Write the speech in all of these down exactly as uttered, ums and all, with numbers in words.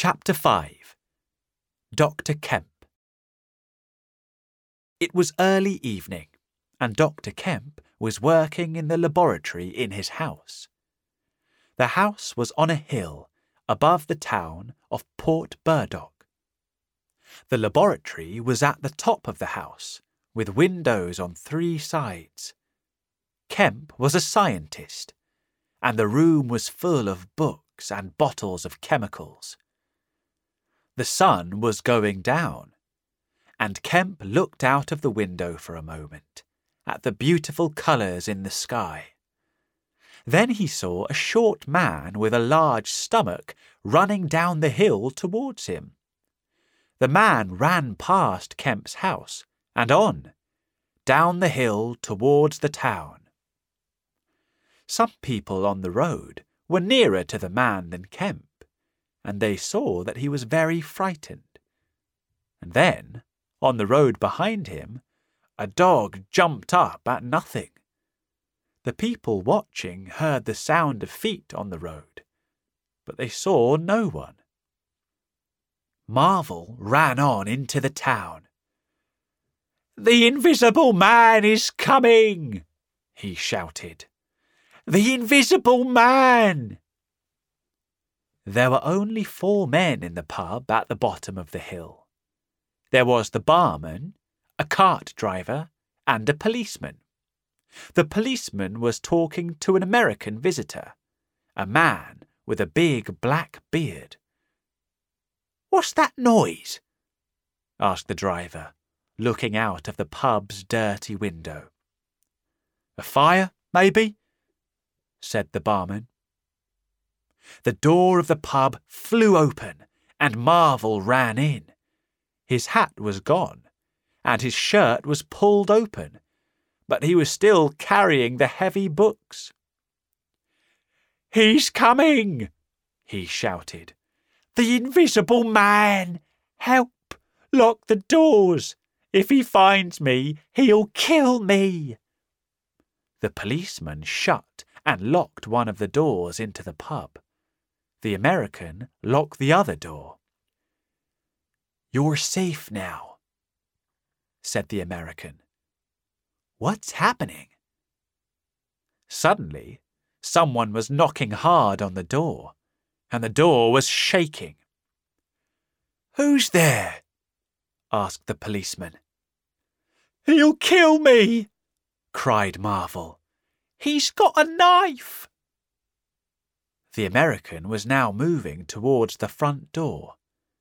Chapter five. Doctor Kemp. It was early evening, and Doctor Kemp was working in the laboratory in his house. The house was on a hill above the town of Port Burdock. The laboratory was at the top of the house, with windows on three sides. Kemp was a scientist, and the room was full of books and bottles of chemicals. The sun was going down, and Kemp looked out of the window for a moment at the beautiful colours in the sky. Then he saw a short man with a large stomach running down the hill towards him. The man ran past Kemp's house and on, down the hill towards the town. Some people on the road were nearer to the man than Kemp, and they saw that he was very frightened. And then, on the road behind him, a dog jumped up at nothing. The people watching heard the sound of feet on the road, but they saw no one. Marvel ran on into the town. "The Invisible Man is coming!" he shouted. "The Invisible Man!" There were only four men in the pub at the bottom of the hill. There was the barman, a cart driver, and a policeman. The policeman was talking to an American visitor, a man with a big black beard. "What's that noise?" asked the driver, looking out of the pub's dirty window. "A fire, maybe?" said the barman. The door of the pub flew open, and Marvel ran in. His hat was gone, and his shirt was pulled open, but he was still carrying the heavy books. "He's coming!" he shouted. "The Invisible Man! Help! Lock the doors! If he finds me, he'll kill me!" The policeman shut and locked one of the doors into the pub. The American locked the other door. "You're safe now," said the American. "What's happening?" Suddenly, someone was knocking hard on the door, and the door was shaking. "Who's there?" asked the policeman. "He'll kill me!" cried Marvel. "He's got a knife!" The American was now moving towards the front door.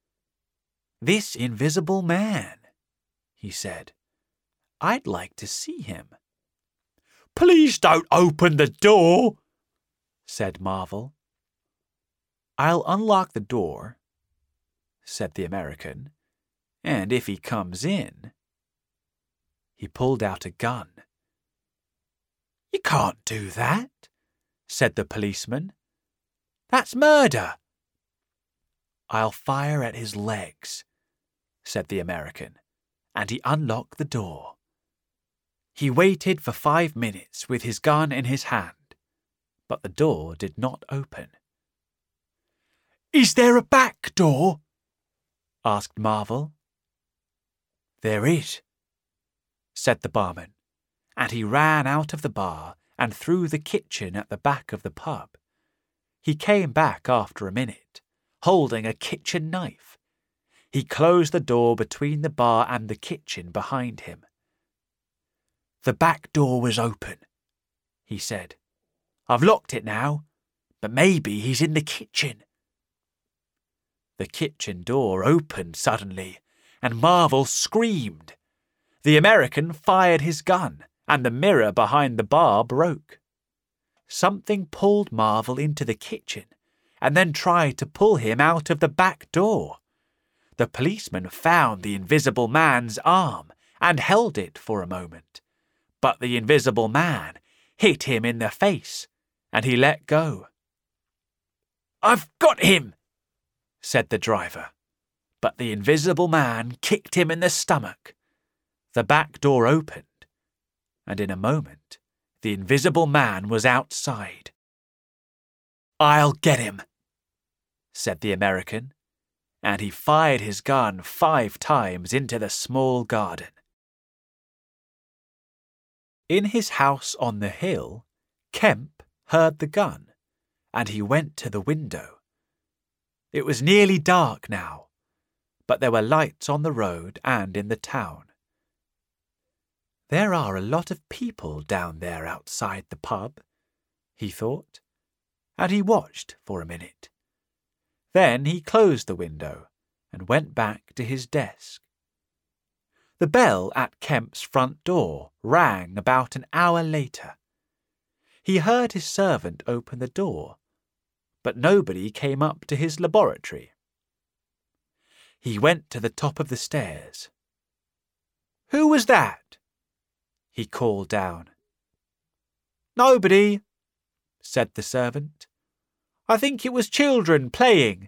"This Invisible Man," he said. "I'd like to see him." "Please don't open the door," said Marvel. "I'll unlock the door," said the American, "and if he comes in—" He pulled out a gun. "You can't do that," said the policeman. "That's murder." "I'll fire at his legs," said the American, and he unlocked the door. He waited for five minutes with his gun in his hand, but the door did not open. "Is there a back door?" asked Marvel. "There is," said the barman, and he ran out of the bar and through the kitchen at the back of the pub. He came back after a minute, holding a kitchen knife. He closed the door between the bar and the kitchen behind him. "The back door was open," he said. "I've locked it now, but maybe he's in the kitchen." The kitchen door opened suddenly, and Marvel screamed. The American fired his gun, and the mirror behind the bar broke. Something pulled Marvel into the kitchen, and then tried to pull him out of the back door. The policeman found the Invisible Man's arm and held it for a moment, but the Invisible Man hit him in the face, and he let go. "I've got him," said the driver, but the Invisible Man kicked him in the stomach. The back door opened, and in a moment, the Invisible Man was outside. "I'll get him," said the American, and he fired his gun five times into the small garden. In his house on the hill, Kemp heard the gun, and he went to the window. It was nearly dark now, but there were lights on the road and in the town. There are a lot of people down there outside the pub, he thought, and he watched for a minute. Then he closed the window and went back to his desk. The bell at Kemp's front door rang about an hour later. He heard his servant open the door, but nobody came up to his laboratory. He went to the top of the stairs. "Who was that?" he called down. "Nobody," said the servant. "I think it was children playing."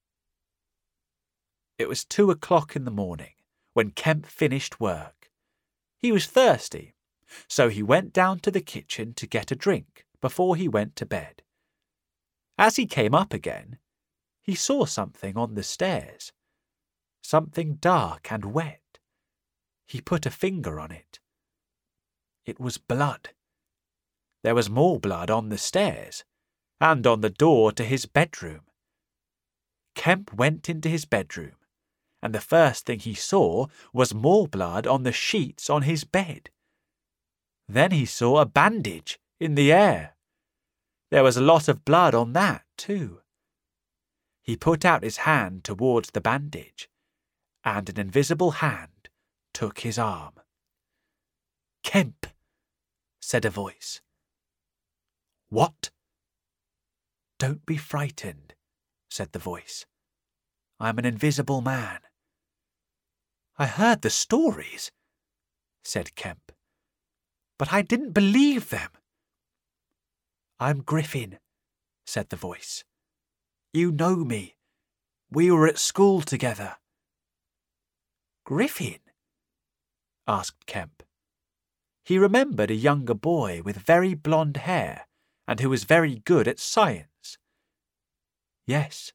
It was two o'clock in the morning when Kemp finished work. He was thirsty, so he went down to the kitchen to get a drink before he went to bed. As he came up again, he saw something on the stairs, something dark and wet. He put a finger on it. It was blood. There was more blood on the stairs and on the door to his bedroom. Kemp went into his bedroom, and the first thing he saw was more blood on the sheets on his bed. Then he saw a bandage in the air. There was a lot of blood on that, too. He put out his hand towards the bandage, and an invisible hand took his arm. "Kemp," said a voice. "What?" "Don't be frightened," said the voice. "I'm an invisible man." "I heard the stories," said Kemp, "but I didn't believe them." "I'm Griffin," said the voice. "You know me. We were at school together." "Griffin?" asked Kemp. He remembered a younger boy with very blonde hair and who was very good at science. "Yes."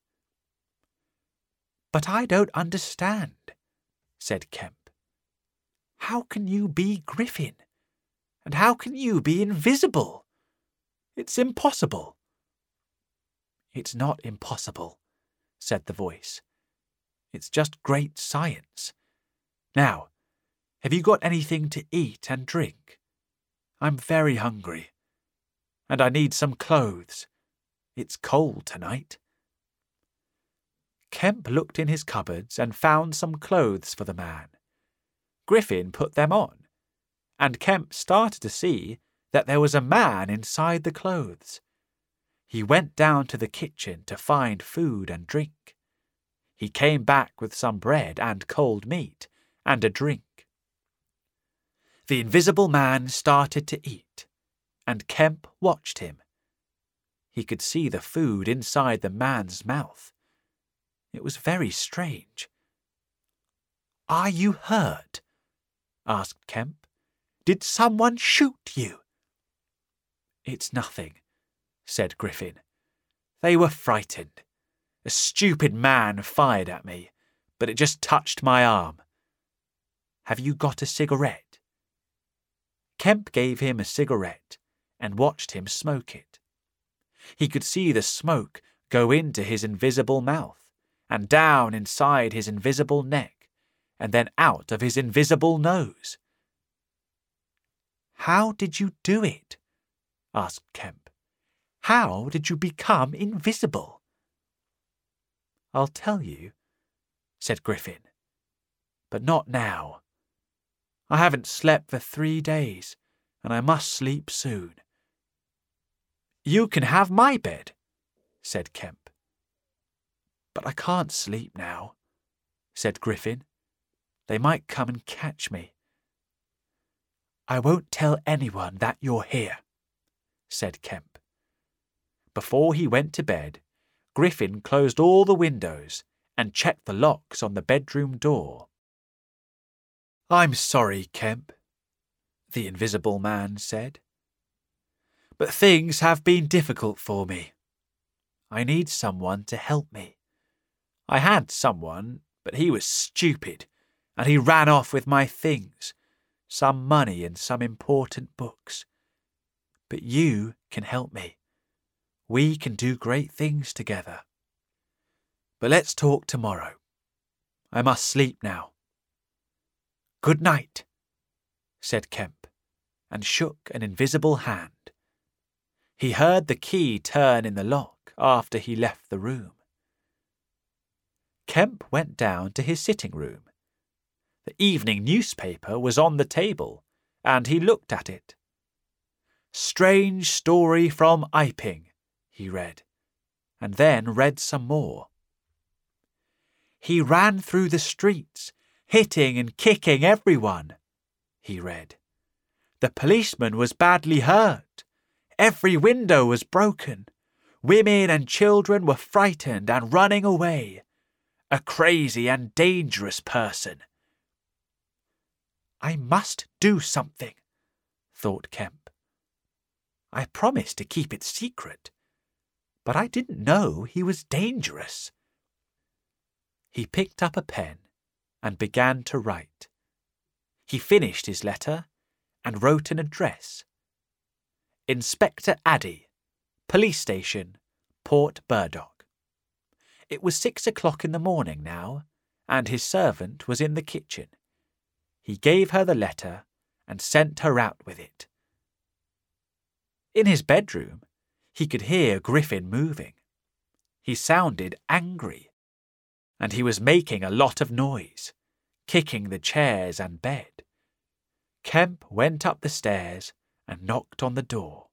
"But I don't understand," said Kemp. "How can you be Griffin? And how can you be invisible? It's impossible." "It's not impossible," said the voice. "It's just great science. Now, have you got anything to eat and drink? I'm very hungry. And I need some clothes. It's cold tonight." Kemp looked in his cupboards and found some clothes for the man. Griffin put them on, and Kemp started to see that there was a man inside the clothes. He went down to the kitchen to find food and drink. He came back with some bread and cold meat and a drink. The invisible man started to eat, and Kemp watched him. He could see the food inside the man's mouth. It was very strange. "Are you hurt?" asked Kemp. "Did someone shoot you?" "It's nothing," said Griffin. "They were frightened. A stupid man fired at me, but it just touched my arm. Have you got a cigarette?" Kemp gave him a cigarette and watched him smoke it. He could see the smoke go into his invisible mouth and down inside his invisible neck and then out of his invisible nose. "How did you do it?" asked Kemp. "How did you become invisible?" "I'll tell you," said Griffin, "but not now. I haven't slept for three days, and I must sleep soon." "You can have my bed," said Kemp. "But I can't sleep now," said Griffin. "They might come and catch me." "I won't tell anyone that you're here," said Kemp. Before he went to bed, Griffin closed all the windows and checked the locks on the bedroom door. "I'm sorry, Kemp," the invisible man said. "But things have been difficult for me. I need someone to help me. I had someone, but he was stupid, and he ran off with my things, some money and some important books. But you can help me. We can do great things together. But let's talk tomorrow. I must sleep now." "Good night," said Kemp, and shook an invisible hand. He heard the key turn in the lock after he left the room. Kemp went down to his sitting room. The evening newspaper was on the table, and he looked at it. "Strange story from Iping," he read, and then read some more. "He ran through the streets, hitting and kicking everyone," he read. "The policeman was badly hurt. Every window was broken. Women and children were frightened and running away. A crazy and dangerous person." "I must do something," thought Kemp. "I promised to keep it secret, but I didn't know he was dangerous." He picked up a pen and began to write. He finished his letter and wrote an address. Inspector Addy, Police Station, Port Burdock. It was six o'clock in the morning now, and his servant was in the kitchen. He gave her the letter and sent her out with it. In his bedroom, he could hear Griffin moving. He sounded angry, and he was making a lot of noise, kicking the chairs and bed. Kemp went up the stairs and knocked on the door.